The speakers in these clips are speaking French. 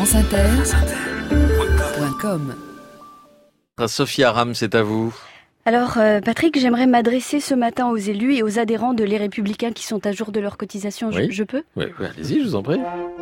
franceinter.com. Sophia Aram, c'est à vous. Alors, Patrick, j'aimerais m'adresser ce matin aux élus et aux adhérents de Les Républicains qui sont à jour de leur cotisation. Oui. Je peux ? Oui, allez-y, je vous en prie.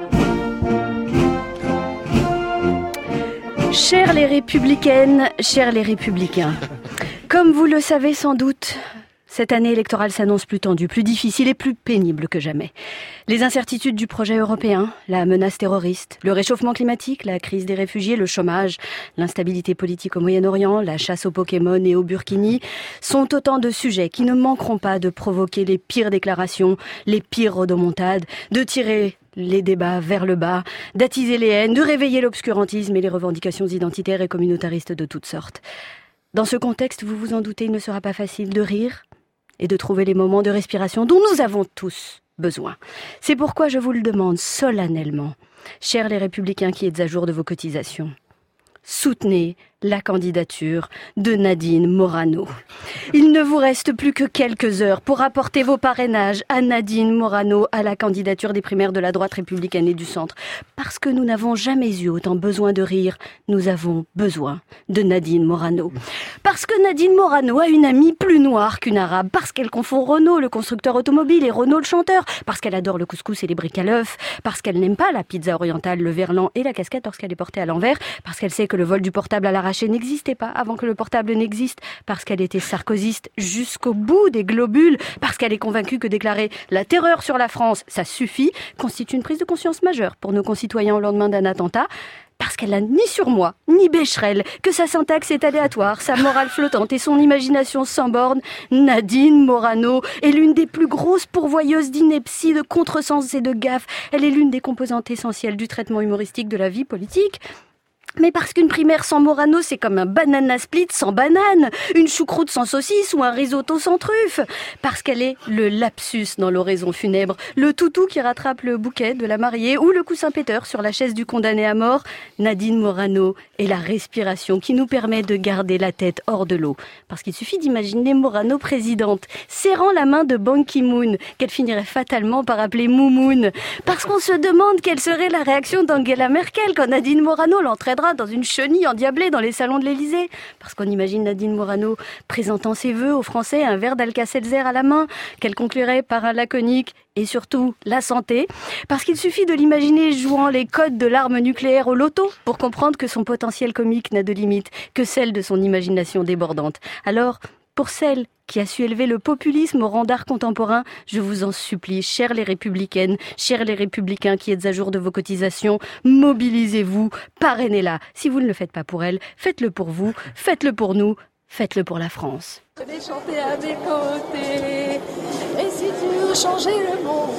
Chères les Républicaines, chers les Républicains, comme vous le savez sans doute, cette année électorale s'annonce plus tendue, plus difficile et plus pénible que jamais. Les incertitudes du projet européen, la menace terroriste, le réchauffement climatique, la crise des réfugiés, le chômage, l'instabilité politique au Moyen-Orient, la chasse aux Pokémon et aux Burkini sont autant de sujets qui ne manqueront pas de provoquer les pires déclarations, les pires rodomontades, de tirer les débats vers le bas, d'attiser les haines, de réveiller l'obscurantisme et les revendications identitaires et communautaristes de toutes sortes. Dans ce contexte, vous vous en doutez, il ne sera pas facile de rire et de trouver les moments de respiration dont nous avons tous besoin. C'est pourquoi je vous le demande solennellement, chers les Républicains qui êtes à jour de vos cotisations, soutenez la candidature de Nadine Morano. Il ne vous reste plus que quelques heures pour apporter vos parrainages à Nadine Morano à la candidature des primaires de la droite républicaine et du centre. Parce que nous n'avons jamais eu autant besoin de rire, nous avons besoin de Nadine Morano. Parce que Nadine Morano a une amie plus noire qu'une arabe. Parce qu'elle confond Renault, le constructeur automobile, et Renault, le chanteur. Parce qu'elle adore le couscous et les briques à l'œuf. Parce qu'elle n'aime pas la pizza orientale, le verlan et la casquette lorsqu'elle est portée à l'envers. Parce qu'elle sait que le vol du portable à l'arraché n'existait pas avant que le portable n'existe, parce qu'elle était sarkozyste jusqu'au bout des globules, parce qu'elle est convaincue que déclarer la terreur sur la France, ça suffit, constitue une prise de conscience majeure pour nos concitoyens au lendemain d'un attentat, parce qu'elle n'a ni surmoi, ni Becherel, que sa syntaxe est aléatoire, sa morale flottante et son imagination sans borne. Nadine Morano est l'une des plus grosses pourvoyeuses d'inepties, de contresens et de gaffes. Elle est l'une des composantes essentielles du traitement humoristique de la vie politique. Mais parce qu'une primaire sans Morano, c'est comme un banana split sans banane, une choucroute sans saucisse ou un risotto sans truffe. Parce qu'elle est le lapsus dans l'oraison funèbre, le toutou qui rattrape le bouquet de la mariée ou le coussin péteur sur la chaise du condamné à mort. Nadine Morano est la respiration qui nous permet de garder la tête hors de l'eau. Parce qu'il suffit d'imaginer Morano présidente, serrant la main de Ban Ki-moon, qu'elle finirait fatalement par appeler Moumoun. Parce qu'on se demande quelle serait la réaction d'Angela Merkel quand Nadine Morano l'entraînera dans une chenille endiablée dans les salons de l'Élysée. Parce qu'on imagine Nadine Morano présentant ses vœux aux Français, un verre d'Alka-Seltzer à la main, qu'elle conclurait par un laconique et surtout la santé. Parce qu'il suffit de l'imaginer jouant les codes de l'arme nucléaire au loto pour comprendre que son potentiel comique n'a de limite que celle de son imagination débordante. Alors, pour celle qui a su élever le populisme au rang d'art contemporain, je vous en supplie, chères les républicaines, chers les républicains qui êtes à jour de vos cotisations, mobilisez-vous, parrainez-la. Si vous ne le faites pas pour elle, faites-le pour vous, faites-le pour nous, faites-le pour la France. Venez chanter à mes côtés, et si tu veux changer le monde,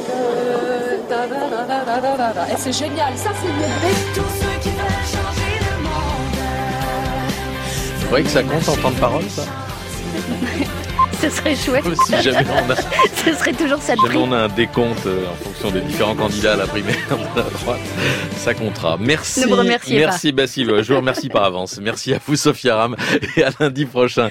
et c'est génial, ça c'est mieux. Tous ceux qui veulent changer le monde. Vous voyez que ça compte en temps de parole, ça ? Ce serait chouette. Si jamais on a, Ce serait toujours ça de jamais prix. on a un décompte en fonction des différents candidats à la primaire de la droite, ça comptera. Merci. Ne me remerciez pas. Merci Basile. Je vous remercie par avance. Merci à vous Sophia Aram et à lundi prochain.